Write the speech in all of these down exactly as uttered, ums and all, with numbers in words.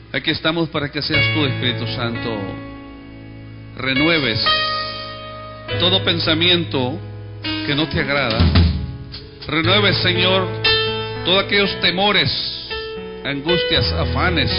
Aquí estamos para que seas tú, Espíritu Santo, renueves todo pensamiento que no te agrada. Renueves, Señor, todos aquellos temores, angustias, afanes,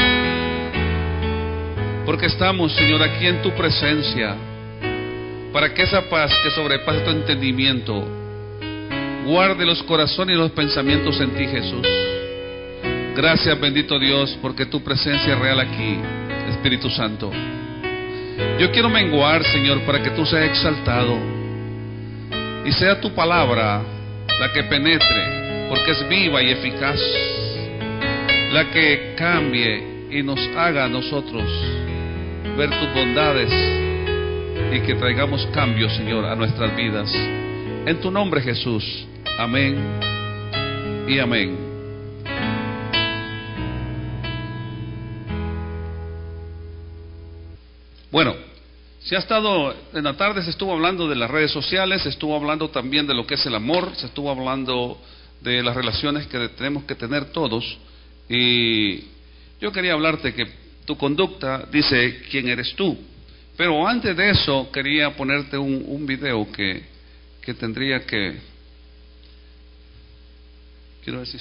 porque estamos, Señor, aquí en tu presencia, para que esa paz que sobrepasa tu entendimiento guarde los corazones y los pensamientos en ti, Jesús. Gracias, bendito Dios, porque tu presencia es real aquí, Espíritu Santo. Yo quiero menguar, Señor, para que tú seas exaltado y sea tu palabra la que penetre, porque es viva y eficaz, la que cambie y nos haga a nosotros ver tus bondades y que traigamos cambios, Señor, a nuestras vidas. En tu nombre, Jesús. Amén y amén. Bueno, se ha estado, en la tarde se estuvo hablando de las redes sociales, se estuvo hablando también de lo que es el amor, se estuvo hablando de las relaciones que tenemos que tener todos, y yo quería hablarte que tu conducta dice quién eres tú, pero antes de eso quería ponerte un, un video que, que tendría que, quiero decir...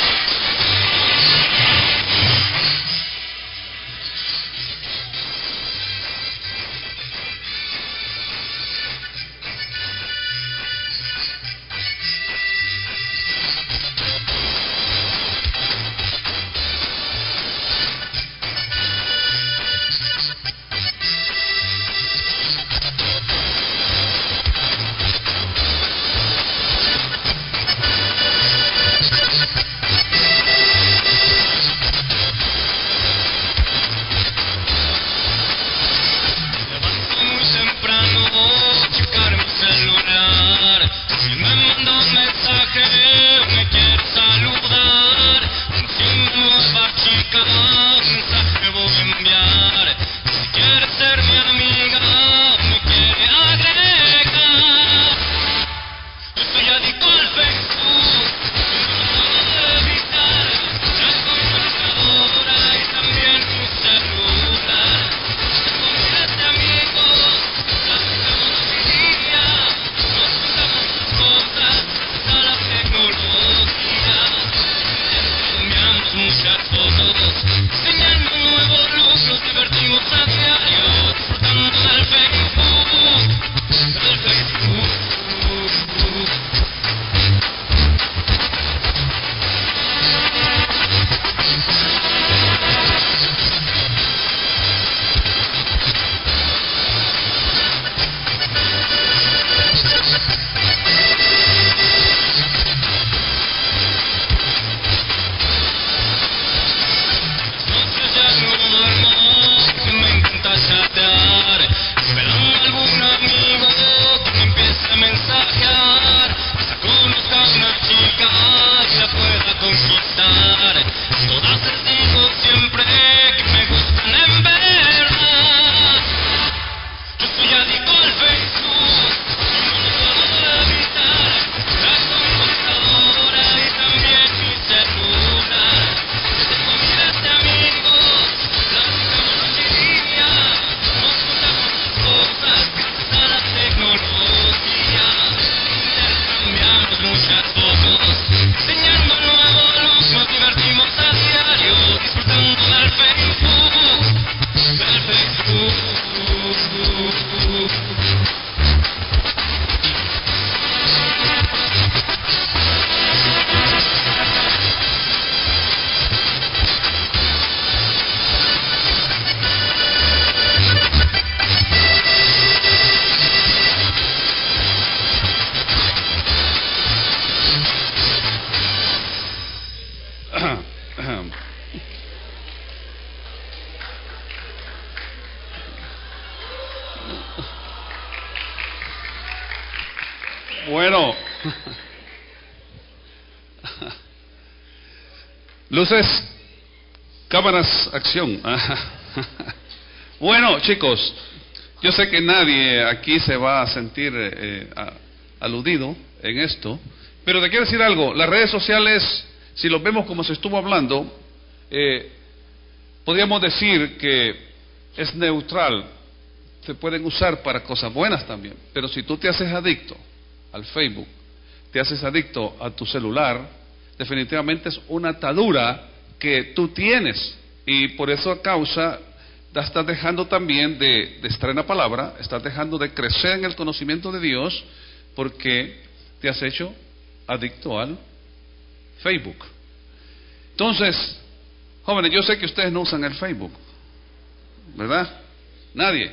Bueno, luces, cámaras, acción. Bueno, chicos, yo sé que nadie aquí se va a sentir eh, a, aludido en esto, pero te quiero decir algo. Las redes sociales, si los vemos como se estuvo hablando, eh, podríamos decir que es neutral, se pueden usar para cosas buenas también, pero si tú te haces adicto al Facebook, te haces adicto a tu celular, definitivamente es una atadura que tú tienes, y por eso a causa estás dejando también de, de estar en la palabra, estás dejando de crecer en el conocimiento de Dios, porque te has hecho adicto al Facebook. Entonces, jóvenes, yo sé que ustedes no usan el Facebook, ¿verdad? Nadie.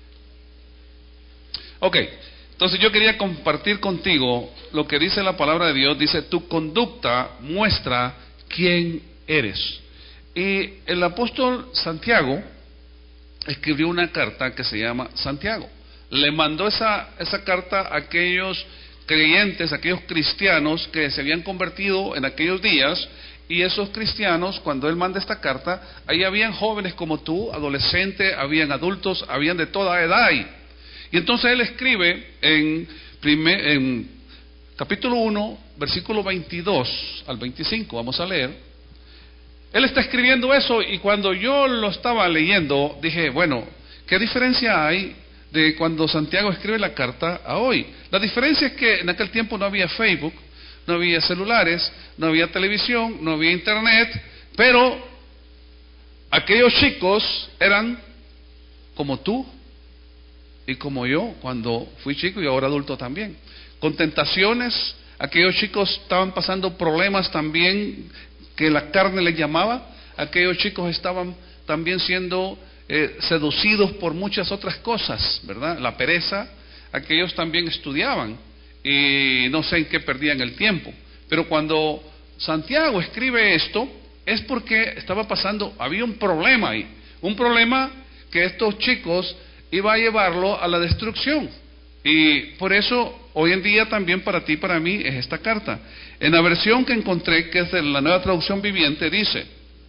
Ok, entonces yo quería compartir contigo lo que dice la palabra de Dios. Dice, tu conducta muestra quién eres. Y el apóstol Santiago escribió una carta que se llama Santiago. Le mandó esa, esa carta a aquellos creyentes, a aquellos cristianos que se habían convertido en aquellos días. Y esos cristianos, cuando él manda esta carta, ahí habían jóvenes como tú, adolescentes, habían adultos, habían de toda edad ahí. Y entonces él escribe en, primer, en capítulo uno, versículo veintidós al veinticinco, vamos a leer. Él está escribiendo eso, y cuando yo lo estaba leyendo, dije, bueno, ¿qué diferencia hay de cuando Santiago escribe la carta a hoy? La diferencia es que en aquel tiempo no había Facebook, no había celulares, no había televisión, no había internet, pero aquellos chicos eran como tú y como yo cuando fui chico y ahora adulto también, con tentaciones. Aquellos chicos estaban pasando problemas también que la carne les llamaba. Aquellos chicos estaban también siendo eh, seducidos por muchas otras cosas, ¿verdad? La pereza. Aquellos también estudiaban y no sé en qué perdían el tiempo. Pero cuando Santiago escribe esto, es porque estaba pasando, había un problema ahí, un problema que estos chicos iba a llevarlo a la destrucción. Y por eso hoy en día también para ti y para mí es esta carta. En la versión que encontré, que es de la Nueva Traducción Viviente, dice: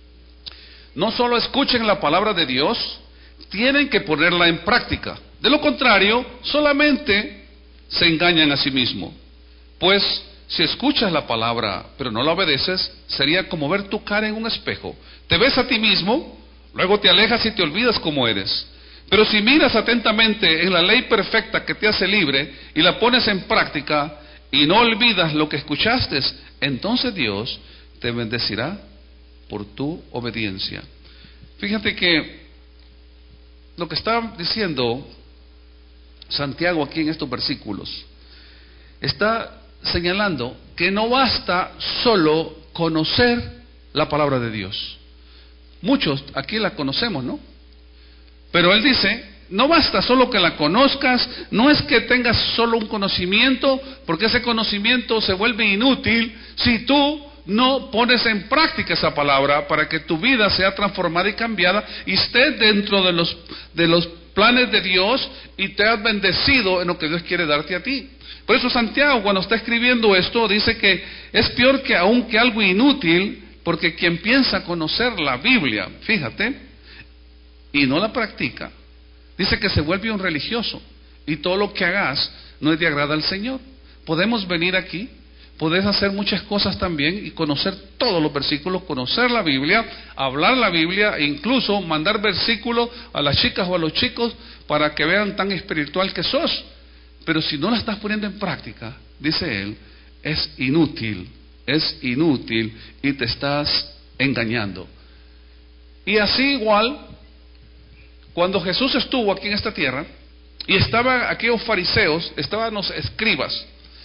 no solo escuchen la palabra de Dios, tienen que ponerla en práctica. De lo contrario, solamente se engañan a sí mismos. Pues si escuchas la palabra pero no la obedeces, sería como ver tu cara en un espejo. Te ves a ti mismo, luego te alejas y te olvidas cómo eres. Pero si miras atentamente en la ley perfecta que te hace libre y la pones en práctica y no olvidas lo que escuchaste, entonces Dios te bendecirá por tu obediencia. Fíjate que lo que está diciendo Santiago aquí en estos versículos está señalando que no basta solo conocer la palabra de Dios. Muchos aquí la conocemos, ¿no? Pero él dice, no basta solo que la conozcas, no es que tengas solo un conocimiento, porque ese conocimiento se vuelve inútil si tú no pones en práctica esa palabra para que tu vida sea transformada y cambiada y esté dentro de los, de los planes de Dios y te has bendecido en lo que Dios quiere darte a ti. Por eso Santiago, cuando está escribiendo esto, dice que es peor que aún que algo inútil, porque quien piensa conocer la Biblia, fíjate, y no la practica, dice que se vuelve un religioso y todo lo que hagas no es de agrado al Señor. Podemos venir aquí, podés hacer muchas cosas también y conocer todos los versículos, conocer la Biblia, hablar la Biblia e incluso mandar versículos a las chicas o a los chicos para que vean tan espiritual que sos. Pero si no la estás poniendo en práctica, dice él, es inútil, es inútil y te estás engañando. Y así igual, cuando Jesús estuvo aquí en esta tierra y estaban aquellos fariseos, estaban los escribas,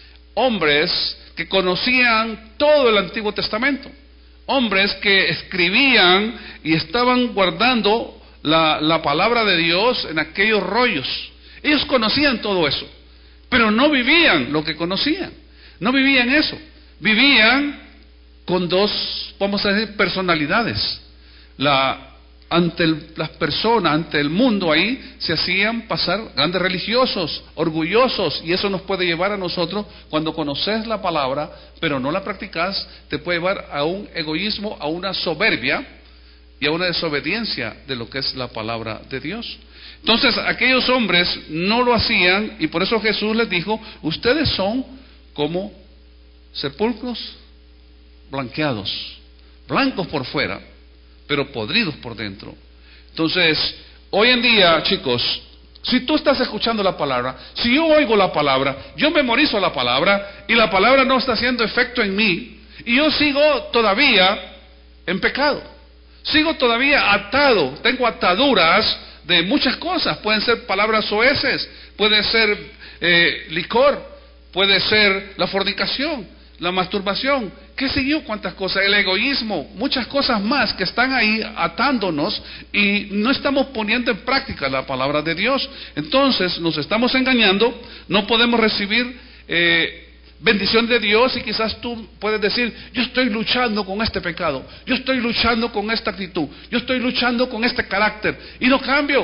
hombres que conocían todo el Antiguo Testamento, hombres que escribían y estaban guardando la, la palabra de Dios en aquellos rollos. Ellos conocían todo eso, pero no vivían lo que conocían, no vivían eso, vivían con dos, vamos a decir, personalidades. La ante el, las personas, ante el mundo ahí, se hacían pasar grandes religiosos, orgullosos, y eso nos puede llevar a nosotros, cuando conoces la palabra, pero no la practicas, te puede llevar a un egoísmo, a una soberbia y a una desobediencia de lo que es la palabra de Dios. Entonces, aquellos hombres no lo hacían, y por eso Jesús les dijo, ustedes son como sepulcros blanqueados, blancos por fuera, pero podridos por dentro. Entonces, hoy en día, chicos, si tú estás escuchando la palabra, si yo oigo la palabra, yo memorizo la palabra y la palabra no está haciendo efecto en mí, y yo sigo todavía en pecado, sigo todavía atado, tengo ataduras de muchas cosas. Pueden ser palabras soeces, puede ser eh, licor, puede ser la fornicación, la masturbación, qué sé yo cuántas cosas, el egoísmo, muchas cosas más que están ahí atándonos y no estamos poniendo en práctica la palabra de Dios. Entonces nos estamos engañando, no podemos recibir eh, bendición de Dios. Y quizás tú puedes decir: yo estoy luchando con este pecado, yo estoy luchando con esta actitud, yo estoy luchando con este carácter y no cambio.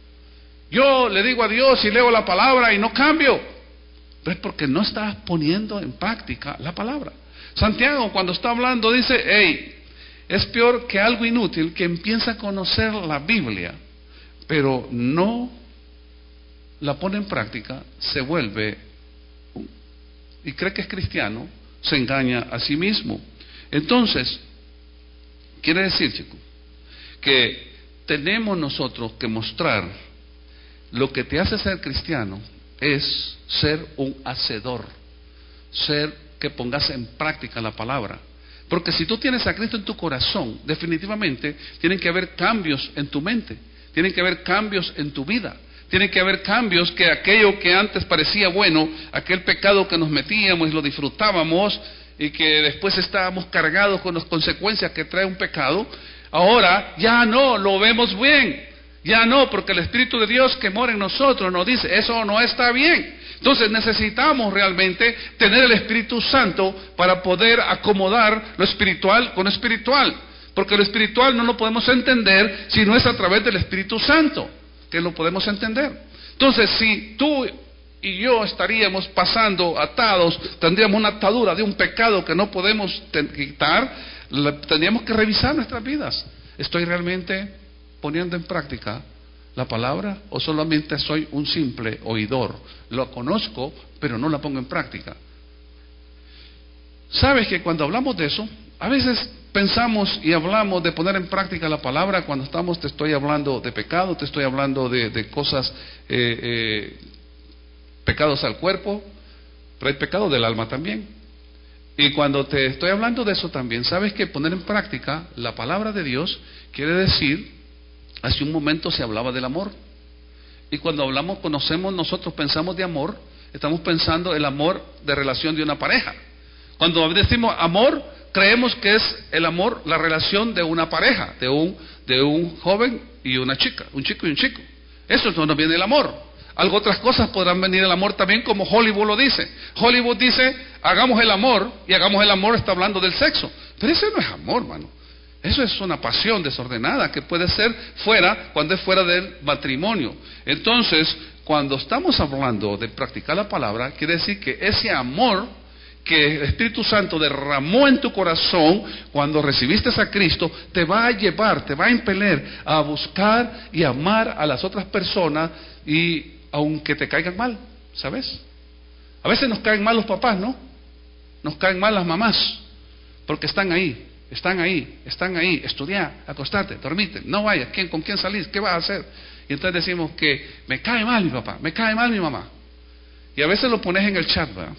Yo le digo a Dios y leo la palabra y no cambio. Pero es porque no estás poniendo en práctica la palabra. Santiago, cuando está hablando, dice: hey, es peor que algo inútil que empieza a conocer la Biblia, pero no la pone en práctica, se vuelve y cree que es cristiano, se engaña a sí mismo. Entonces, quiere decir, chicos, que tenemos nosotros que mostrar lo que te hace ser cristiano es ser un hacedor, ser que pongas en práctica la palabra. Porque si tú tienes a Cristo en tu corazón, definitivamente tienen que haber cambios en tu mente, tienen que haber cambios en tu vida. Tiene que haber cambios, que aquello que antes parecía bueno, aquel pecado que nos metíamos y lo disfrutábamos y que después estábamos cargados con las consecuencias que trae un pecado, ahora ya no lo vemos bien, ya no, porque el Espíritu de Dios que mora en nosotros nos dice: eso no está bien. Entonces necesitamos realmente tener el Espíritu Santo para poder acomodar lo espiritual con lo espiritual, porque lo espiritual no lo podemos entender si no es a través del Espíritu Santo que lo podemos entender. Entonces, si tú y yo estaríamos pasando atados, tendríamos una atadura de un pecado que no podemos quitar, tendríamos que revisar nuestras vidas. ¿Estoy realmente poniendo en práctica la palabra o solamente soy un simple oidor? Lo conozco, pero no la pongo en práctica. ¿Sabes que cuando hablamos de eso, a veces pensamos y hablamos de poner en práctica la palabra cuando estamos, te estoy hablando de pecado, te estoy hablando de, de cosas, eh, eh, pecados al cuerpo, pero hay pecado del alma también. Y cuando te estoy hablando de eso también, sabes que poner en práctica la palabra de Dios quiere decir, hace un momento se hablaba del amor. Y cuando hablamos, conocemos, nosotros pensamos de amor, estamos pensando el amor de relación de una pareja. Cuando decimos amor, creemos que es el amor, la relación de una pareja, de un, de un joven y una chica, un chico y un chico. Eso no nos viene el amor. Algo, otras cosas podrán venir el amor también, como Hollywood lo dice. Hollywood dice: hagamos el amor, y hagamos el amor está hablando del sexo. Pero ese no es amor, hermano. Eso es una pasión desordenada que puede ser fuera, cuando es fuera del matrimonio. Entonces, cuando estamos hablando de practicar la palabra, quiere decir que ese amor que el Espíritu Santo derramó en tu corazón cuando recibiste a Cristo, te va a llevar, te va a impeler a buscar y amar a las otras personas, y aunque te caigan mal, ¿sabes? A veces nos caen mal los papás, ¿no? Nos caen mal las mamás, porque están ahí, están ahí, están ahí, estudiar, acostarte, dormirte, no vayas, ¿quién, con quién salís? ¿Qué vas a hacer? Y entonces decimos que me cae mal mi papá, me cae mal mi mamá. Y a veces lo pones en el chat, ¿verdad?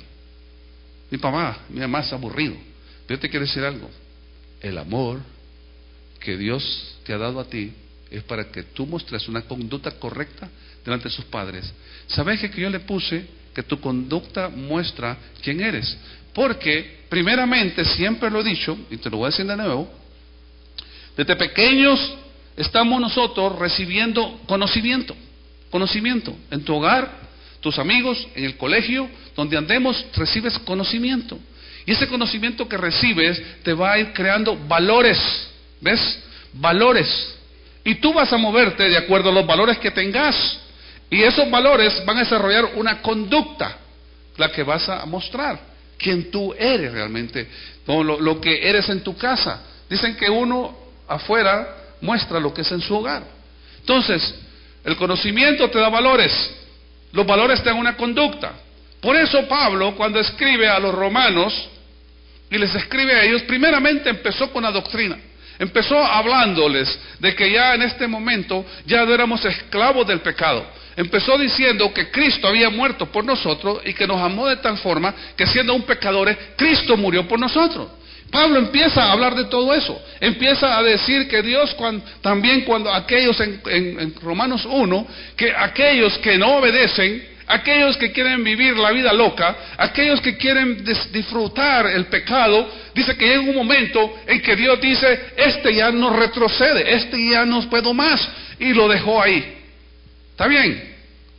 Mi papá, mi mamá es aburrido. Pero yo te quiero decir algo: el amor que Dios te ha dado a ti es para que tú muestres una conducta correcta delante de sus padres. ¿Sabes que yo le puse que tu conducta muestra quién eres? Porque primeramente, siempre lo he dicho y te lo voy a decir de nuevo, desde pequeños estamos nosotros recibiendo conocimiento, conocimiento en tu hogar, tus amigos, en el colegio, donde andemos, recibes conocimiento. Y ese conocimiento que recibes te va a ir creando valores, ¿ves? Valores. Y tú vas a moverte de acuerdo a los valores que tengas. Y esos valores van a desarrollar una conducta, la que vas a mostrar, quién tú eres realmente, lo, lo que eres en tu casa. Dicen que uno afuera muestra lo que es en su hogar. Entonces, el conocimiento te da valores. Los valores te dan una conducta. Por eso Pablo, cuando escribe a los romanos y les escribe a ellos, primeramente empezó con la doctrina. Empezó hablándoles de que ya en este momento ya no éramos esclavos del pecado. Empezó diciendo que Cristo había muerto por nosotros y que nos amó de tal forma que siendo un pecadores, Cristo murió por nosotros. Pablo empieza a hablar de todo eso, empieza a decir que Dios cuando, también cuando aquellos en, en, en Romanos uno, que aquellos que no obedecen, aquellos que quieren vivir la vida loca, aquellos que quieren dis- disfrutar el pecado, dice que llega un momento en que Dios dice, este ya no retrocede, este ya no puedo más, y lo dejó ahí. ¿Está bien?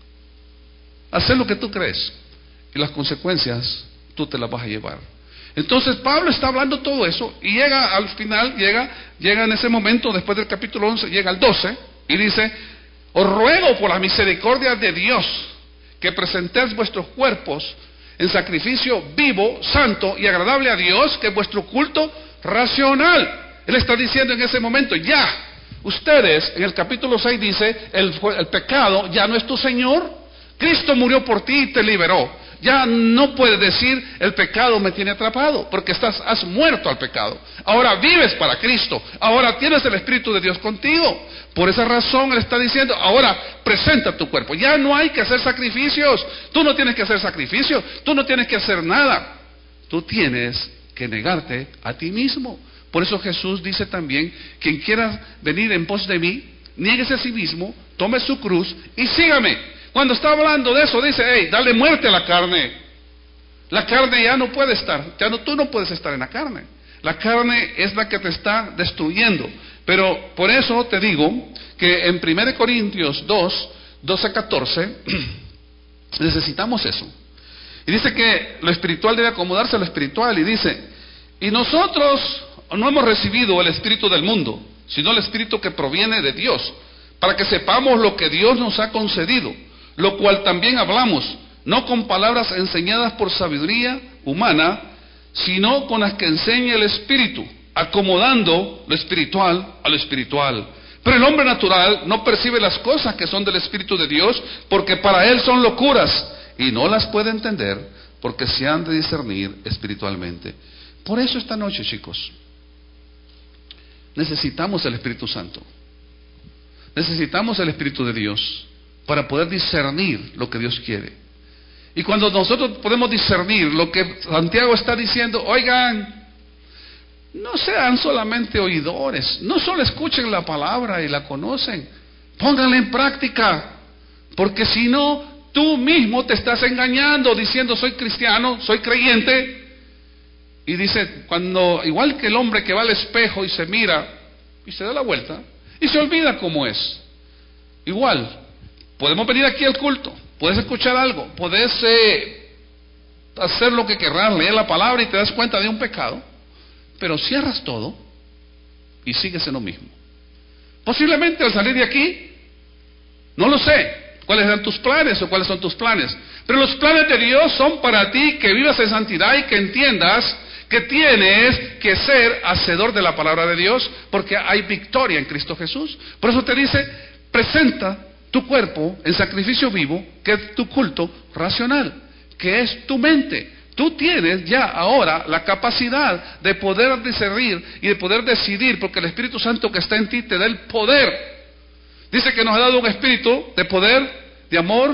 Hacer lo que tú crees, y las consecuencias tú te las vas a llevar. Entonces Pablo está hablando todo eso, y llega al final, llega, llega en ese momento, después del capítulo once, llega al doce, y dice, os ruego por la misericordia de Dios, que presentéis vuestros cuerpos en sacrificio vivo, santo y agradable a Dios, que es vuestro culto racional. Él está diciendo en ese momento, ya, ustedes, en el capítulo seis dice, el, el pecado ya no es tu Señor, Cristo murió por ti y te liberó. Ya no puedes decir, el pecado me tiene atrapado, porque estás, has muerto al pecado. Ahora vives para Cristo, ahora tienes el Espíritu de Dios contigo. Por esa razón Él está diciendo, ahora presenta tu cuerpo. Ya no hay que hacer sacrificios, tú no tienes que hacer sacrificios, tú no tienes que hacer nada. Tú tienes que negarte a ti mismo. Por eso Jesús dice también, quien quiera venir en pos de mí, niéguese a sí mismo, tome su cruz y sígame. Cuando está hablando de eso, dice, hey, dale muerte a la carne. La carne ya no puede estar, ya no, tú no puedes estar en la carne. La carne es la que te está destruyendo. Pero por eso te digo que en primera Corintios dos, doce a catorce, necesitamos eso. Y dice que lo espiritual debe acomodarse a lo espiritual. Y dice, y nosotros no hemos recibido el espíritu del mundo, sino el espíritu que proviene de Dios, para que sepamos lo que Dios nos ha concedido, lo cual también hablamos, no con palabras enseñadas por sabiduría humana, sino con las que enseña el Espíritu, acomodando lo espiritual a lo espiritual. Pero el hombre natural no percibe las cosas que son del Espíritu de Dios, porque para él son locuras, y no las puede entender, porque se han de discernir espiritualmente. Por eso esta noche, chicos, necesitamos el Espíritu Santo. Necesitamos el Espíritu de Dios para poder discernir lo que Dios quiere. Y cuando nosotros podemos discernir lo que Santiago está diciendo, oigan, no sean solamente oidores, no solo escuchen la palabra y la conocen, pónganla en práctica, porque si no, tú mismo te estás engañando diciendo soy cristiano, soy creyente, y dice, cuando, igual que el hombre que va al espejo y se mira y se da la vuelta y se olvida cómo es. Igual, podemos venir aquí al culto, puedes escuchar algo, puedes eh, hacer lo que querrás, leer la palabra y te das cuenta de un pecado, pero cierras todo y sigues en lo mismo. Posiblemente al salir de aquí, no lo sé cuáles eran tus planes o cuáles son tus planes, pero los planes de Dios son para ti que vivas en santidad y que entiendas que tienes que ser hacedor de la palabra de Dios, porque hay victoria en Cristo Jesús. Por eso te dice, presenta tu cuerpo en sacrificio vivo, que es tu culto racional, que es tu mente. Tú tienes ya ahora la capacidad de poder discernir y de poder decidir, porque el Espíritu Santo que está en ti te da el poder. Dice que nos ha dado un espíritu de poder, de amor,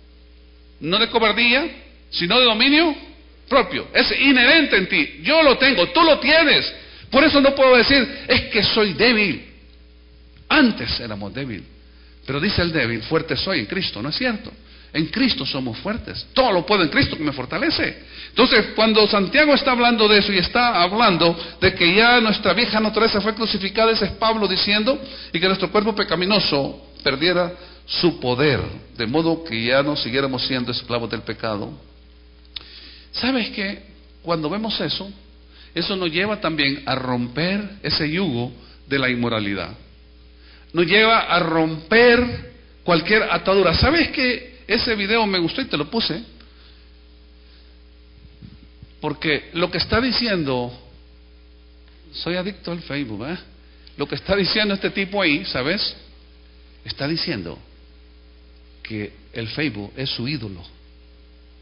no de cobardía, sino de dominio propio. Es inherente en ti. Yo lo tengo, tú lo tienes. Por eso no puedo decir, es que soy débil. Antes éramos débiles, pero dice el débil, fuerte soy en Cristo. No es cierto. En Cristo somos fuertes. Todo lo puedo en Cristo que me fortalece. Entonces, cuando Santiago está hablando de eso y está hablando de que ya nuestra vieja naturaleza fue crucificada, ese es Pablo diciendo, y que nuestro cuerpo pecaminoso perdiera su poder, de modo que ya no siguiéramos siendo esclavos del pecado. ¿Sabes qué? Cuando vemos eso, eso nos lleva también a romper ese yugo de la inmoralidad. Nos lleva a romper cualquier atadura. ¿Sabes qué? Ese video me gustó y te lo puse, porque lo que está diciendo, soy adicto al Facebook, ¿eh? Lo que está diciendo este tipo ahí, ¿sabes? Está diciendo que el Facebook es su ídolo,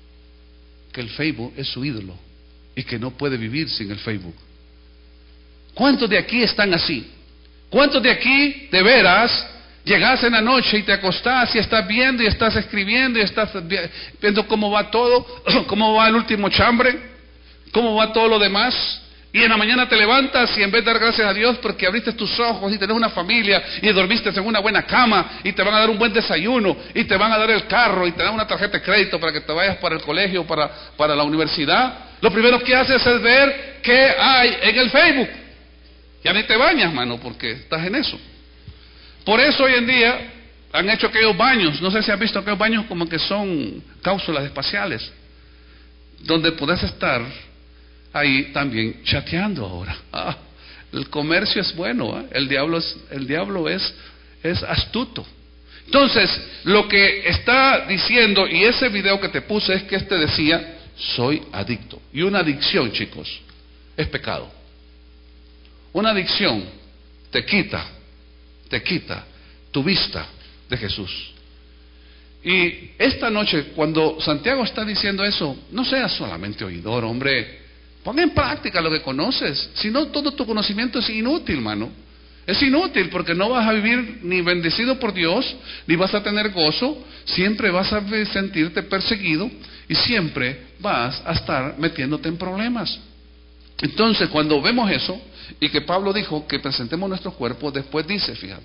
que el Facebook es su ídolo y que no puede vivir sin el Facebook. ¿Cuántos de aquí están así? ¿Cuántos de aquí, de veras, llegas en la noche y te acostás y estás viendo y estás escribiendo y estás viendo cómo va todo, cómo va el último chambre, cómo va todo lo demás? Y en la mañana te levantas y en vez de dar gracias a Dios porque abriste tus ojos y tenés una familia y dormiste en una buena cama y te van a dar un buen desayuno y te van a dar el carro y te dan una tarjeta de crédito para que te vayas para el colegio, para, para la universidad, lo primero que haces es ver qué hay en el Facebook. Ya ni te bañas, mano, porque estás en eso. Por eso hoy en día han hecho aquellos baños, no sé si has visto aquellos baños como que son cápsulas espaciales, donde podés estar ahí también chateando ahora. Ah, el comercio es bueno, ¿eh? el diablo es, el diablo es, es astuto. Entonces, lo que está diciendo, y ese video que te puse es que este decía, soy adicto. Y una adicción, chicos, es pecado. Una adicción te quita, te quita tu vista de Jesús. Y esta noche, cuando Santiago está diciendo eso, no seas solamente oidor, hombre. Pon en práctica lo que conoces. Si no, todo tu conocimiento es inútil, mano. Es inútil porque no vas a vivir ni bendecido por Dios, ni vas a tener gozo. Siempre vas a sentirte perseguido y siempre vas a estar metiéndote en problemas. Entonces, cuando vemos eso, y que Pablo dijo que presentemos nuestros cuerpos, después dice, fíjate,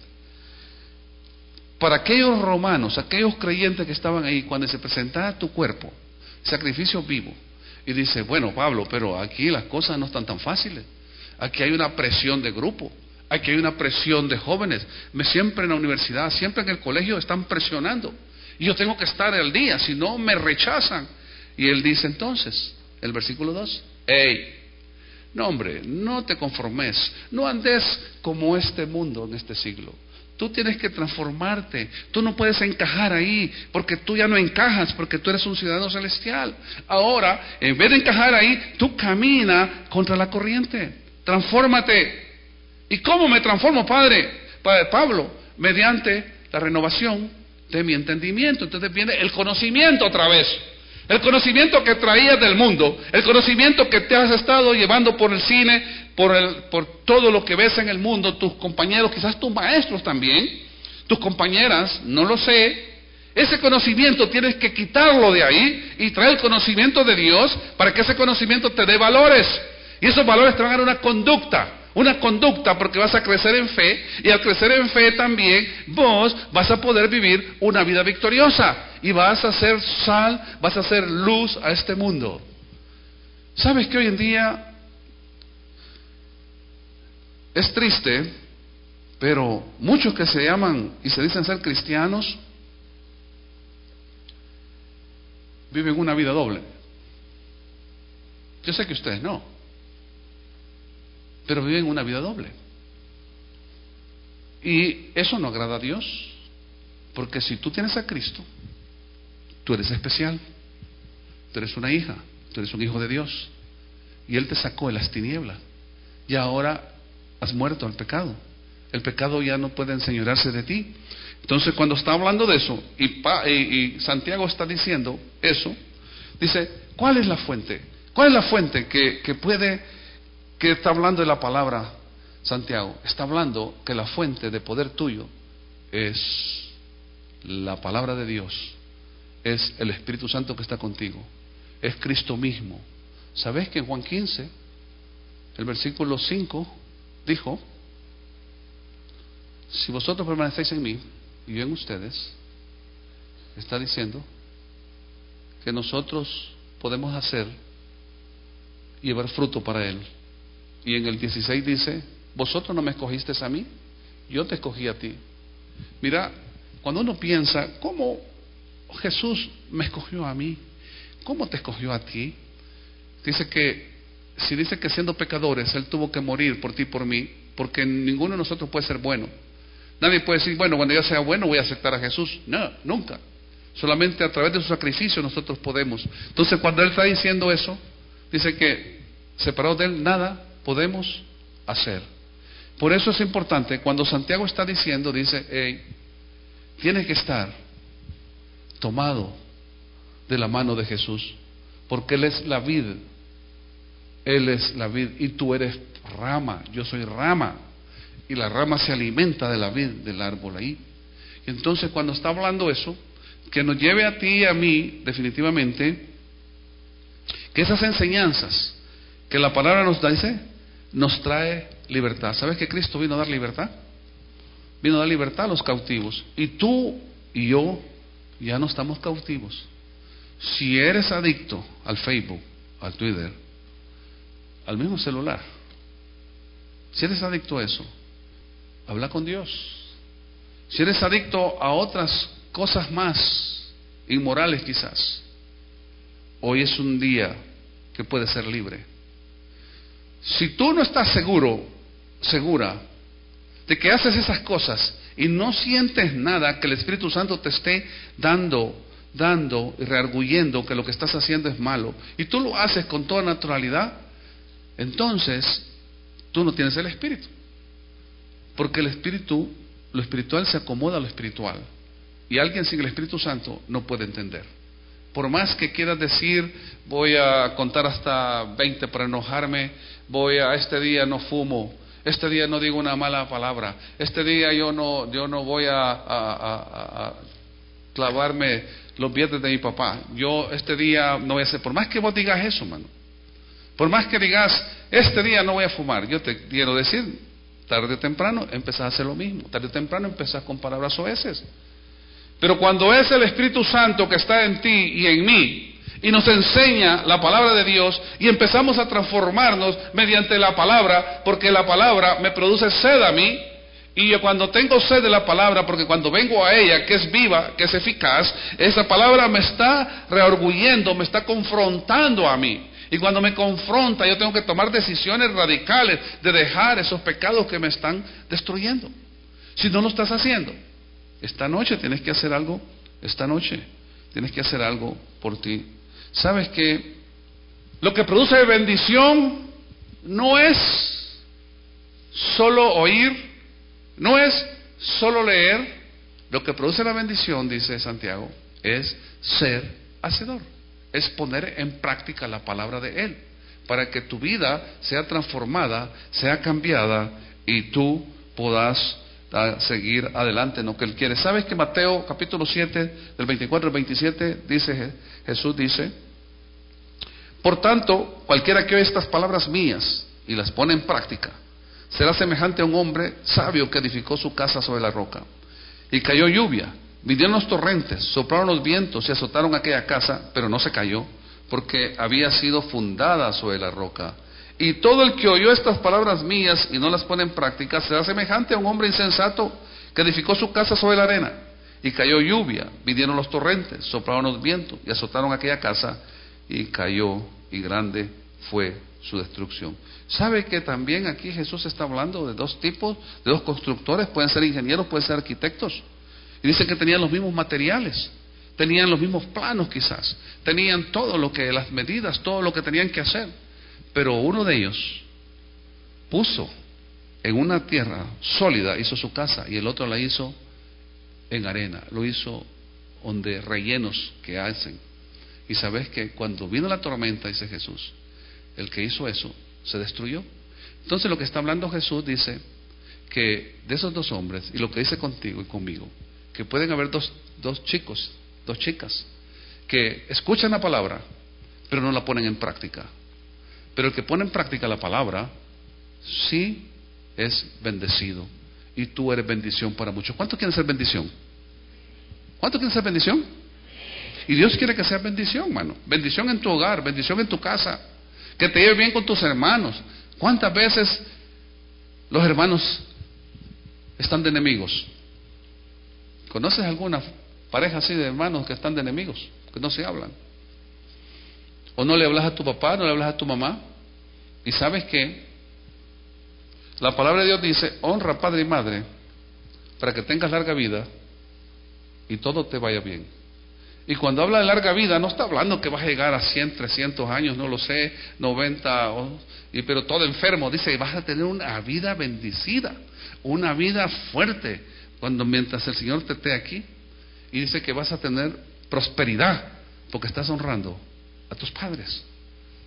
para aquellos romanos, aquellos creyentes que estaban ahí, cuando se presentaba tu cuerpo, sacrificio vivo, y dice, bueno, Pablo, pero aquí las cosas no están tan fáciles. Aquí hay una presión de grupo, aquí hay una presión de jóvenes. Me siempre en la universidad, siempre en el colegio están presionando. Y yo tengo que estar al día, si no me rechazan. Y él dice entonces, el versículo dos, hey, no hombre, no te conformes, no andes como este mundo en este siglo. Tú tienes que transformarte. Tú no puedes encajar ahí, porque tú ya no encajas, porque tú eres un ciudadano celestial. Ahora, en vez de encajar ahí, tú camina contra la corriente. Transfórmate. ¿Y cómo me transformo, Padre? Padre Pablo, mediante la renovación de mi entendimiento. Entonces viene el conocimiento otra vez. El conocimiento que traías del mundo, el conocimiento que te has estado llevando por el cine, por, el, por todo lo que ves en el mundo, tus compañeros, quizás tus maestros también, tus compañeras, no lo sé. Ese conocimiento tienes que quitarlo de ahí y traer el conocimiento de Dios para que ese conocimiento te dé valores. Y esos valores te van a dar una conducta. Una conducta porque vas a crecer en fe, y al crecer en fe también vos vas a poder vivir una vida victoriosa y vas a ser sal, vas a ser luz a este mundo. ¿Sabes que hoy en día es triste, pero muchos que se llaman y se dicen ser cristianos viven una vida doble? Yo sé que ustedes no, pero viven una vida doble. Y eso no agrada a Dios, porque si tú tienes a Cristo, tú eres especial, tú eres una hija, tú eres un hijo de Dios, y Él te sacó de las tinieblas, y ahora has muerto al pecado. El pecado ya no puede enseñorearse de ti. Entonces, cuando está hablando de eso, y, pa, y, y Santiago está diciendo eso, dice, ¿cuál es la fuente? ¿Cuál es la fuente que, que puede... que está hablando de la palabra Santiago? Está hablando que la fuente de poder tuyo es la palabra de Dios, es el Espíritu Santo que está contigo, es Cristo mismo. ¿Sabes que en Juan quince, el versículo cinco, dijo, si vosotros permanecéis en mí y yo en ustedes, está diciendo que nosotros podemos hacer y llevar fruto para Él? Y en el dieciséis dice, vosotros no me escogisteis a mí, yo te escogí a ti. Mira, cuando uno piensa, ¿cómo Jesús me escogió a mí? ¿Cómo te escogió a ti? Dice que, si dice que siendo pecadores, Él tuvo que morir por ti y por mí, porque ninguno de nosotros puede ser bueno. Nadie puede decir, bueno, cuando yo sea bueno voy a aceptar a Jesús. No, nunca. Solamente a través de su sacrificio nosotros podemos. Entonces, cuando Él está diciendo eso, dice que separados de Él nada podemos hacer. Por eso es importante, cuando Santiago está diciendo, dice, hey, tienes que estar tomado de la mano de Jesús, porque Él es la vid, Él es la vid y tú eres rama, yo soy rama, y la rama se alimenta de la vid, del árbol ahí. Y entonces cuando está hablando eso, que nos lleve a ti y a mí, definitivamente, que esas enseñanzas que la palabra nos dice, nos trae libertad. ¿Sabes que Cristo vino a dar libertad? Vino a dar libertad a los cautivos. Y tú y yo ya no estamos cautivos. Si eres adicto al Facebook, al Twitter, al mismo celular, si eres adicto a eso, habla con Dios. Si eres adicto a otras cosas más inmorales quizás, hoy es un día que puedes ser libre. Si tú no estás seguro, segura de que haces esas cosas y no sientes nada que el Espíritu Santo te esté dando, dando y rearguyendo que lo que estás haciendo es malo, y tú lo haces con toda naturalidad, entonces tú no tienes el Espíritu, porque el Espíritu, lo espiritual se acomoda a lo espiritual, y alguien sin el Espíritu Santo no puede entender. Por más que quieras decir, voy a contar hasta veinte para enojarme, voy a este día no fumo, este día no digo una mala palabra, este día yo no, yo no voy a, a, a, a clavarme los billetes de mi papá, yo este día no voy a hacer, por más que vos digas eso, mano, por más que digas, este día no voy a fumar, yo te quiero decir, tarde o temprano empezás a hacer lo mismo, tarde o temprano empezás con palabras soeces. Pero cuando es el Espíritu Santo que está en ti y en mí, y nos enseña la palabra de Dios, y empezamos a transformarnos mediante la palabra, porque la palabra me produce sed a mí, y yo cuando tengo sed de la palabra, porque cuando vengo a ella, que es viva, que es eficaz, esa palabra me está reorguyendo, me está confrontando a mí. Y cuando me confronta, yo tengo que tomar decisiones radicales de dejar esos pecados que me están destruyendo. Si no lo estás haciendo, esta noche tienes que hacer algo, esta noche tienes que hacer algo por ti. ¿Sabes que lo que produce bendición no es solo oír, no es solo leer? Lo que produce la bendición, dice Santiago, es ser hacedor, es poner en práctica la palabra de Él, para que tu vida sea transformada, sea cambiada, y tú puedas a seguir adelante en lo que Él quiere. ¿Sabes que Mateo capítulo siete del veinticuatro al veintisiete dice, Jesús dice, por tanto, cualquiera que oye estas palabras mías y las pone en práctica, será semejante a un hombre sabio que edificó su casa sobre la roca, y cayó lluvia, vinieron los torrentes, soplaron los vientos y azotaron aquella casa, pero no se cayó, porque había sido fundada sobre la roca. Y todo el que oyó estas palabras mías y no las pone en práctica será semejante a un hombre insensato que edificó su casa sobre la arena. Y cayó lluvia, vinieron los torrentes, soplaron los vientos y azotaron aquella casa, y cayó, y grande fue su destrucción. ¿Sabe que también aquí Jesús está hablando de dos tipos, de dos constructores? Pueden ser ingenieros, pueden ser arquitectos. Y dicen que tenían los mismos materiales, tenían los mismos planos quizás, tenían todo lo que, las medidas, todo lo que tenían que hacer. Pero uno de ellos puso en una tierra sólida, hizo su casa, y el otro la hizo en arena, lo hizo donde rellenos que hacen. Y sabes que cuando vino la tormenta, dice Jesús, el que hizo eso se destruyó. Entonces lo que está hablando Jesús dice que de esos dos hombres, y lo que dice contigo y conmigo, que pueden haber dos, dos chicos, dos chicas, que escuchan la palabra, pero no la ponen en práctica. Pero el que pone en práctica la palabra, sí es bendecido. Y tú eres bendición para muchos. ¿Cuántos quieren ser bendición? ¿Cuántos quieren ser bendición? Y Dios quiere que seas bendición, mano. Bendición en tu hogar, bendición en tu casa. Que te lleve bien con tus hermanos. ¿Cuántas veces los hermanos están de enemigos? ¿Conoces alguna pareja así de hermanos que están de enemigos? Que no se hablan. O no le hablas a tu papá, no le hablas a tu mamá. Y sabes que la palabra de Dios dice, honra a padre y madre para que tengas larga vida y todo te vaya bien. Y cuando habla de larga vida, no está hablando que vas a llegar a cien, trescientos años, no lo sé, noventa, oh, y, pero todo enfermo. Dice, vas a tener una vida bendecida, una vida fuerte, cuando mientras el Señor te esté aquí. Y dice que vas a tener prosperidad, porque estás honrando a tus padres.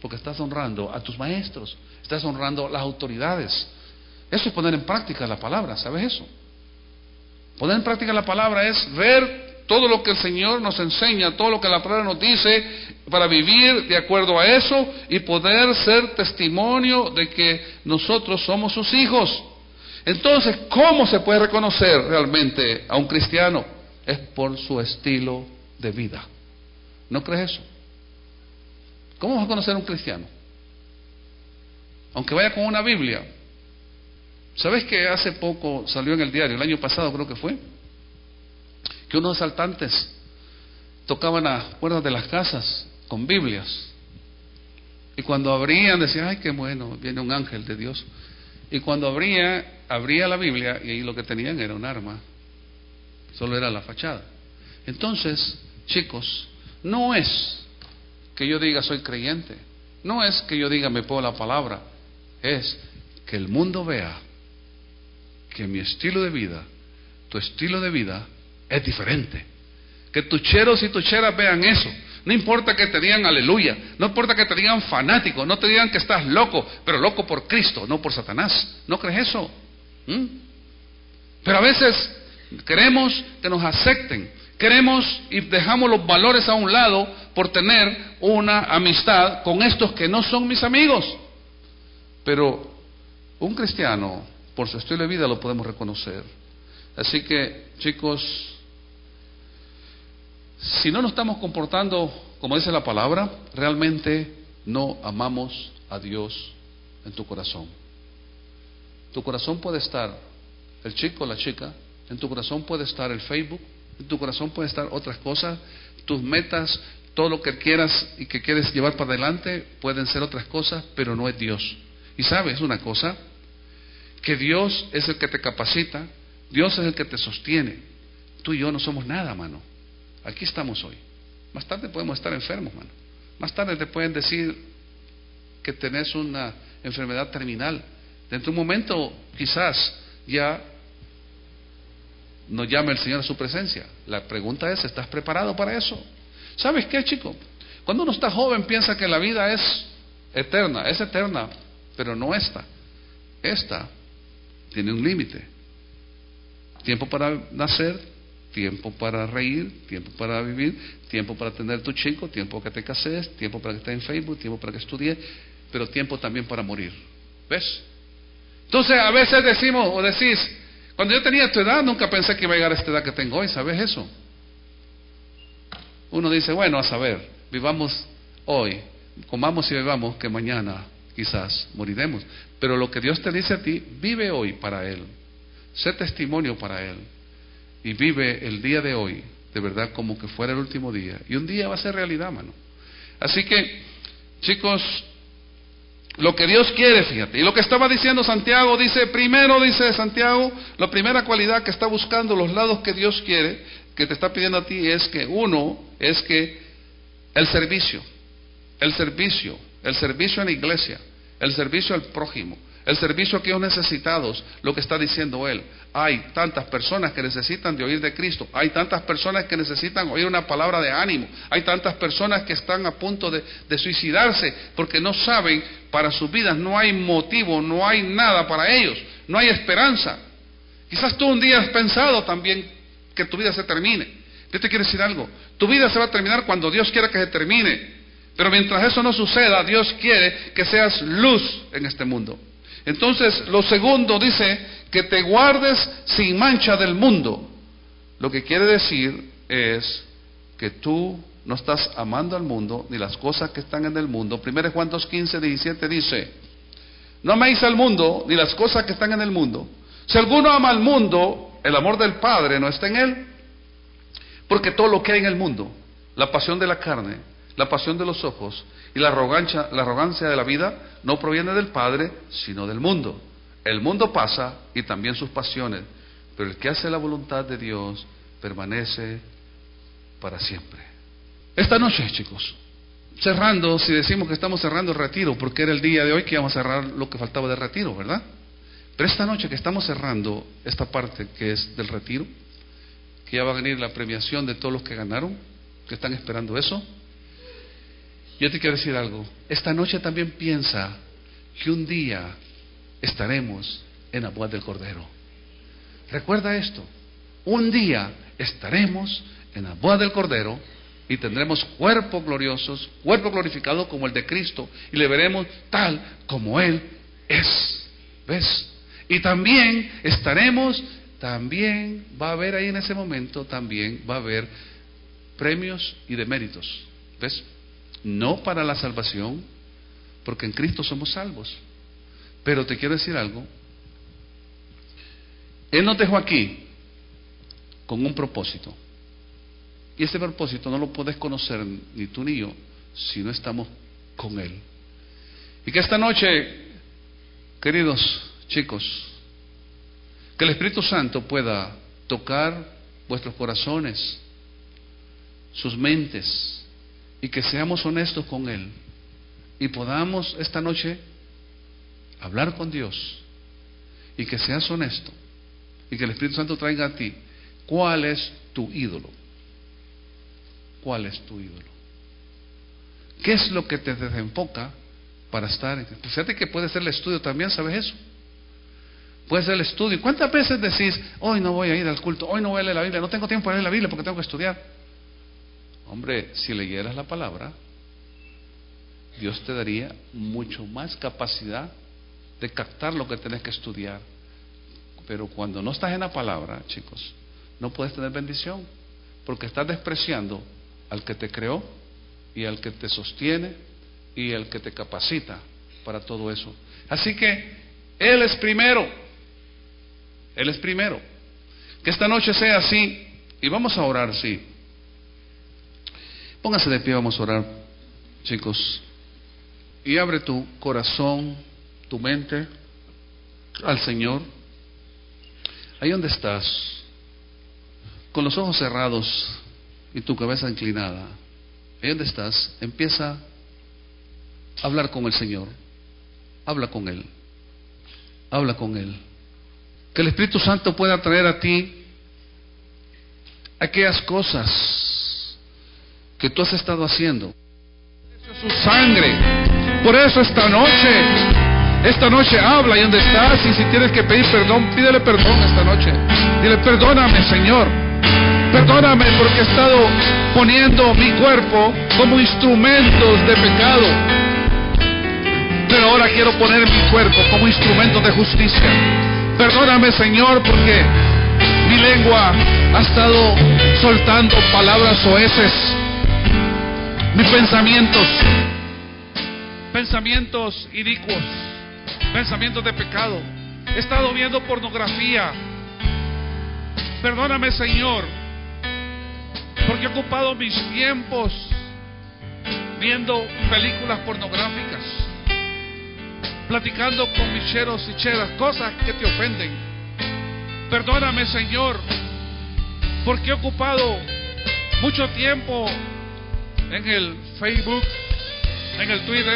porque estás honrando a tus maestros, estás honrando a las autoridades. Eso es poner en práctica la palabra, ¿sabes eso? Poner en práctica la palabra es ver todo lo que el Señor nos enseña, todo lo que la palabra nos dice, para vivir de acuerdo a eso y poder ser testimonio de que nosotros somos sus hijos. Entonces, ¿cómo se puede reconocer realmente a un cristiano? Es por su estilo de vida. ¿No crees eso? ¿Cómo vas a conocer a un cristiano? Aunque vaya con una Biblia. ¿Sabes que hace poco salió en el diario, el año pasado creo que fue, que unos asaltantes tocaban las puertas de las casas con Biblias? Y cuando abrían decían, ay, qué bueno, viene un ángel de Dios. Y cuando abría, abría la Biblia y ahí lo que tenían era un arma. Solo era la fachada. Entonces, chicos, no es que yo diga soy creyente, no es que yo diga me puedo la palabra, es que el mundo vea que mi estilo de vida, tu estilo de vida es diferente. Que tus cheros y tus cheras vean eso. No importa que te digan aleluya, no importa que te digan fanático, no te digan que estás loco, pero loco por Cristo, no por Satanás. ¿No crees eso? ¿Mm? Pero a veces queremos que nos acepten, queremos y dejamos los valores a un lado por tener una amistad con estos que no son mis amigos. Pero un cristiano, por su estilo de vida, lo podemos reconocer. Así que, chicos, si no nos estamos comportando como dice la palabra, realmente no amamos a Dios en tu corazón. Tu corazón puede estar el chico o la chica, en tu corazón puede estar el Facebook, en tu corazón puede estar otras cosas, tus metas, todo lo que quieras y que quieres llevar para adelante pueden ser otras cosas, pero no es Dios. Y sabes una cosa, que Dios es el que te capacita, Dios es el que te sostiene. Tú y yo no somos nada, mano. Aquí estamos hoy. Más tarde podemos estar enfermos, mano. Más tarde te pueden decir que tenés una enfermedad terminal. Dentro de un momento, quizás ya nos llame el Señor a su presencia. La pregunta es, ¿estás preparado para eso? ¿Sabes qué, chico? Cuando uno está joven piensa que la vida es eterna. Es eterna, pero no esta. Esta tiene un límite. Tiempo para nacer, tiempo para reír, tiempo para vivir, tiempo para tener tu chico, tiempo para que te cases, tiempo para que estés en Facebook, tiempo para que estudies, pero tiempo también para morir. ¿Ves? Entonces a veces decimos o decís, cuando yo tenía tu edad nunca pensé que iba a llegar a esta edad que tengo hoy. ¿Sabes eso? Uno dice, bueno, a saber, vivamos hoy, comamos y bebamos, que mañana quizás moriremos. Pero lo que Dios te dice a ti, vive hoy para Él, sé testimonio para Él y vive el día de hoy de verdad como que fuera el último día, y un día va a ser realidad, mano. Así que, chicos, lo que Dios quiere, fíjate, y lo que estaba diciendo Santiago, dice, primero dice Santiago, la primera cualidad que está buscando, los lados que Dios quiere, que te está pidiendo a ti, es que uno, es que el servicio, el servicio, el servicio en la iglesia, el servicio al prójimo, el servicio a aquellos necesitados, lo que está diciendo él. Hay tantas personas que necesitan de oír de Cristo, hay tantas personas que necesitan oír una palabra de ánimo, hay tantas personas que están a punto de, de suicidarse porque no saben, para sus vidas no hay motivo, no hay nada para ellos, no hay esperanza. Quizás tú un día has pensado también que tu vida se termine. Yo te quiero decir algo, tu vida se va a terminar cuando Dios quiera que se termine, pero mientras eso no suceda, Dios quiere que seas luz en este mundo. Entonces, lo segundo dice que te guardes sin mancha del mundo. Lo que quiere decir es que tú no estás amando al mundo ni las cosas que están en el mundo. Primero Juan dos, quince, diecisiete dice, no améis al mundo ni las cosas que están en el mundo. Si alguno ama al mundo, el amor del Padre no está en él. Porque todo lo que hay en el mundo, la pasión de la carne, la pasión de los ojos y la arrogancia, la arrogancia de la vida no proviene del Padre, sino del mundo. El mundo pasa y también sus pasiones, pero el que hace la voluntad de Dios permanece para siempre. Esta noche, chicos, cerrando, si decimos que estamos cerrando el retiro, porque era el día de hoy que íbamos a cerrar lo que faltaba de retiro, ¿verdad? Pero esta noche que estamos cerrando esta parte que es del retiro, que ya va a venir la premiación de todos los que ganaron, que están esperando eso. Yo te quiero decir algo. Esta noche también piensa que un día estaremos en la boda del Cordero. Recuerda esto. Un día estaremos en la boda del Cordero y tendremos cuerpos gloriosos, cuerpos glorificados como el de Cristo, y le veremos tal como Él es. ¿Ves? Y también estaremos, también va a haber ahí en ese momento, también va a haber premios y deméritos. ¿Ves? No para la salvación, porque en Cristo somos salvos. Pero te quiero decir algo. Él nos dejó aquí con un propósito. Y ese propósito no lo puedes conocer ni tú ni yo si no estamos con Él. Y que esta noche, queridos chicos, que el Espíritu Santo pueda tocar vuestros corazones, sus mentes, y que seamos honestos con Él y podamos esta noche hablar con Dios, y que seas honesto y que el Espíritu Santo traiga a ti cuál es tu ídolo. ¿Cuál es tu ídolo? ¿Qué es lo que te desenfoca para estar en? Fíjate que puede ser el estudio también, ¿sabes eso? Puede ser el estudio. ¿Cuántas veces decís, hoy no voy a ir al culto, hoy no voy a leer la Biblia, no tengo tiempo para leer la Biblia porque tengo que estudiar? Hombre, si leyeras la palabra, Dios te daría mucho más capacidad de captar lo que tenés que estudiar. Pero cuando no estás en la palabra, chicos, no puedes tener bendición, porque estás despreciando al que te creó y al que te sostiene y al que te capacita para todo eso. Así que Él es primero. Él es primero. Que esta noche sea así. Y vamos a orar, sí. Póngase de pie, vamos a orar, chicos. Y abre tu corazón, tu mente al Señor. Ahí donde estás, con los ojos cerrados y tu cabeza inclinada, ahí donde estás, empieza a hablar con el Señor. Habla con Él. Habla con Él. Que el Espíritu Santo pueda traer a ti aquellas cosas que tú has estado haciendo. Su sangre. Por eso esta noche, esta noche habla y donde estás, y si tienes que pedir perdón, pídele perdón esta noche. Dile, perdóname, Señor. Perdóname porque he estado poniendo mi cuerpo como instrumentos de pecado. Pero ahora quiero poner mi cuerpo como instrumento de justicia. Perdóname, Señor, porque mi lengua ha estado soltando palabras soeces. Mis pensamientos, pensamientos inicuos, pensamientos de pecado. He estado viendo pornografía. Perdóname, Señor, porque he ocupado mis tiempos viendo películas pornográficas, platicando con mis cheros y cheras, cosas que te ofenden. Perdóname, Señor, porque he ocupado mucho tiempo en el Facebook, en el Twitter,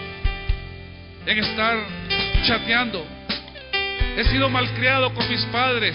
en estar chateando. He sido malcriado con mis padres.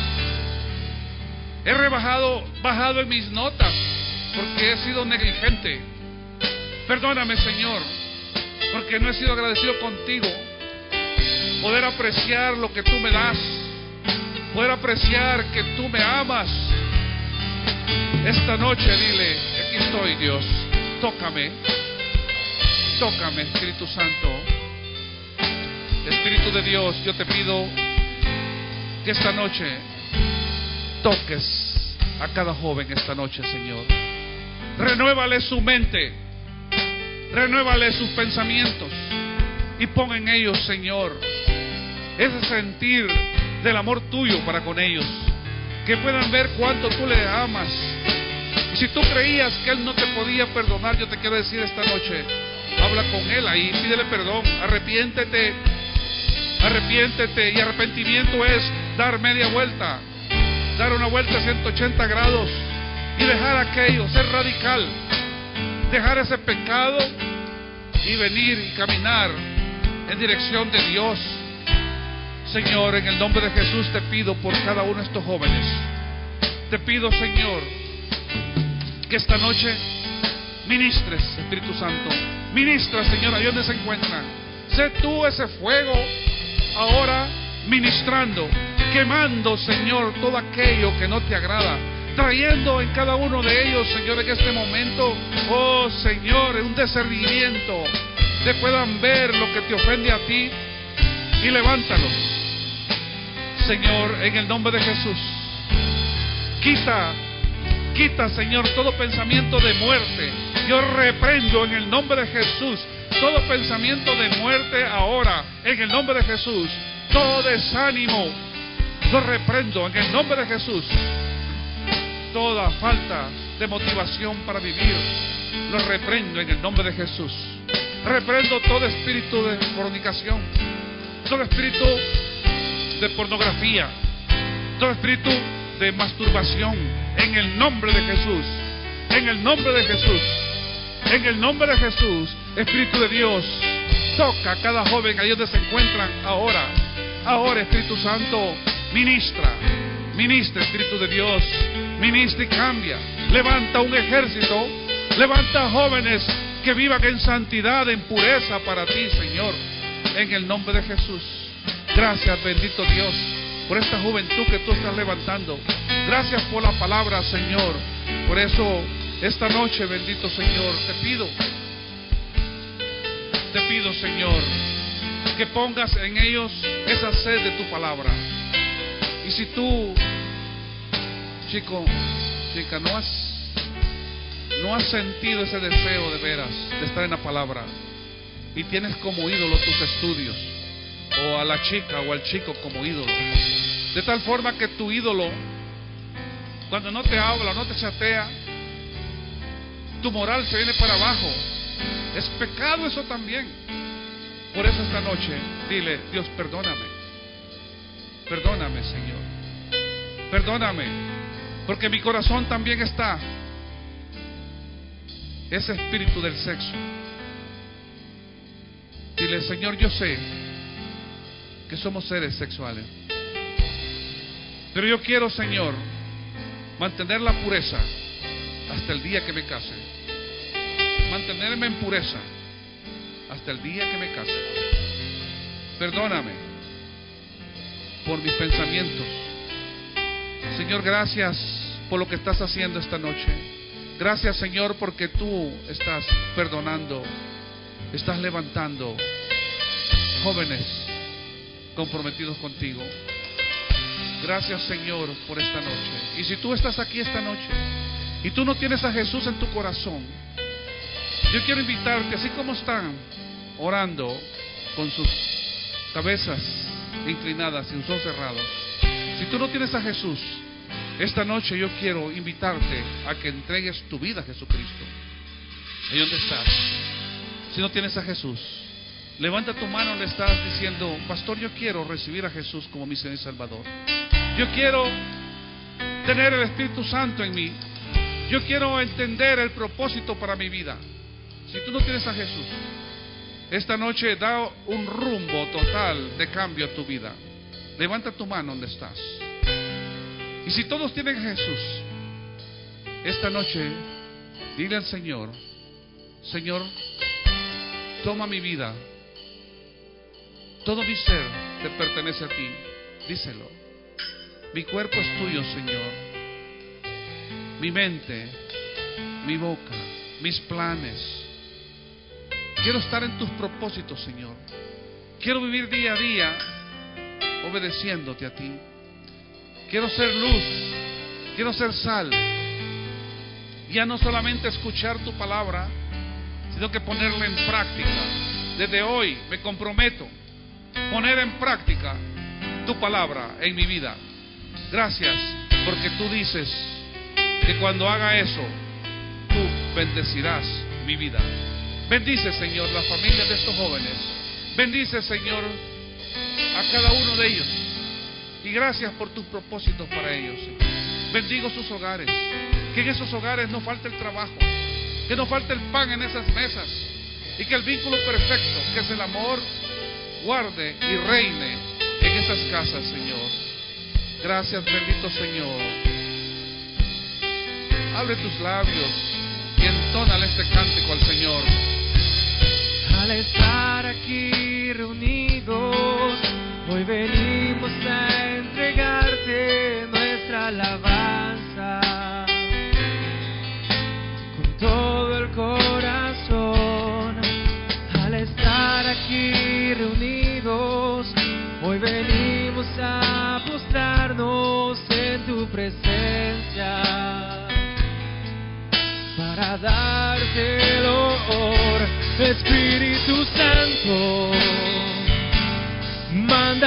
He rebajado, bajado en mis notas porque he sido negligente. Perdóname, Señor, porque no he sido agradecido contigo. Poder apreciar lo que tú me das, poder apreciar que tú me amas. Esta noche dile, aquí estoy, Dios, tócame, tócame, Espíritu Santo, Espíritu de Dios. Yo te pido que esta noche toques a cada joven esta noche, Señor. Renuévale su mente, renuévale sus pensamientos y pon en ellos, Señor, ese sentir del amor tuyo para con ellos, que puedan ver cuánto tú le amas. Y si tú creías que Él no te podía perdonar, yo te quiero decir esta noche, habla con Él ahí, pídele perdón, arrepiéntete, arrepiéntete. Y arrepentimiento es dar media vuelta, dar una vuelta a ciento ochenta grados y dejar aquello, ser radical, dejar ese pecado y venir y caminar en dirección de Dios. Señor, en el nombre de Jesús te pido por cada uno de estos jóvenes. Te pido, Señor, que esta noche ministres, Espíritu Santo. Ministra, Señor, ahí donde se encuentran. Sé tú ese fuego ahora ministrando, quemando, Señor, todo aquello que no te agrada, trayendo en cada uno de ellos, Señor, en este momento, oh Señor, un discernimiento, que puedan ver lo que te ofende a ti y levántalos, Señor, en el nombre de Jesús. Quita, quita, Señor, todo pensamiento de muerte. Yo reprendo en el nombre de Jesús todo pensamiento de muerte ahora, en el nombre de Jesús. Todo desánimo lo reprendo en el nombre de Jesús. Toda falta de motivación para vivir lo reprendo en el nombre de Jesús. Reprendo todo espíritu de fornicación, todo espíritu de pornografía, todo espíritu de masturbación, en el nombre de Jesús, en el nombre de Jesús, en el nombre de Jesús. Espíritu de Dios, toca a cada joven ahí donde se encuentran ahora, ahora, Espíritu Santo, ministra, ministra, Espíritu de Dios, ministra y cambia. Levanta un ejército, levanta jóvenes que vivan en santidad, en pureza para ti, Señor, en el nombre de Jesús. Gracias, bendito Dios, por esta juventud que tú estás levantando. Gracias por la palabra, Señor. Por eso, esta noche, bendito Señor, te pido, te pido, Señor, que pongas en ellos esa sed de tu palabra. Y si tú, chico, chica, no has, no has sentido ese deseo de veras de estar en la palabra, y tienes como ídolo tus estudios, o a la chica o al chico como ídolo, de tal forma que tu ídolo, cuando no te habla, no te chatea, tu moral se viene para abajo. Es pecado eso también. Por eso esta noche dile: Dios, perdóname, perdóname, Señor, perdóname, porque mi corazón también está ese espíritu del sexo. Dile: Señor, yo sé que somos seres sexuales, pero yo quiero, Señor, mantener la pureza hasta el día que me case. Mantenerme en pureza hasta el día que me case. Perdóname por mis pensamientos. Señor, gracias por lo que estás haciendo esta noche. Gracias, Señor, porque tú estás perdonando, estás levantando jóvenes comprometidos contigo. Gracias, Señor, por esta noche. Y si tú estás aquí esta noche y tú no tienes a Jesús en tu corazón, yo quiero invitarte, así como están orando con sus cabezas inclinadas y sus ojos cerrados, si tú no tienes a Jesús, esta noche yo quiero invitarte a que entregues tu vida a Jesucristo. Ahí donde estás, si no tienes a Jesús, levanta tu mano donde estás diciendo: Pastor, yo quiero recibir a Jesús como mi Señor y Salvador. Yo quiero tener el Espíritu Santo en mí. Yo quiero entender el propósito para mi vida. Si tú no tienes a Jesús, esta noche da un rumbo total de cambio a tu vida. Levanta tu mano donde estás. Y si todos tienen a Jesús, esta noche dile al Señor: Señor, toma mi vida, todo mi ser te pertenece a ti. Díselo. Mi cuerpo es tuyo, Señor. Mi mente, mi boca, mis planes. Quiero estar en tus propósitos, Señor. Quiero vivir día a día obedeciéndote a ti. Quiero ser luz, quiero ser sal. Ya no solamente escuchar tu palabra, sino que ponerla en práctica. Desde hoy me comprometo a poner en práctica tu palabra en mi vida. Gracias, porque tú dices que cuando haga eso, tú bendecirás mi vida. Bendice, Señor, la familia de estos jóvenes. Bendice, Señor, a cada uno de ellos. Y gracias por tus propósitos para ellos, Señor. Bendigo sus hogares. Que en esos hogares no falte el trabajo, que no falte el pan en esas mesas, y que el vínculo perfecto, que es el amor, guarde y reine en esas casas, Señor. Gracias, bendito Señor. Abre tus labios y entónale este cántico al Señor. Al estar aquí reunidos, hoy venimos a entregarte nuestra alabanza con todo el corazón. Al estar aquí reunidos, hoy venimos a postrarnos en tu presencia para darte el honor. Espíritu Santo, manda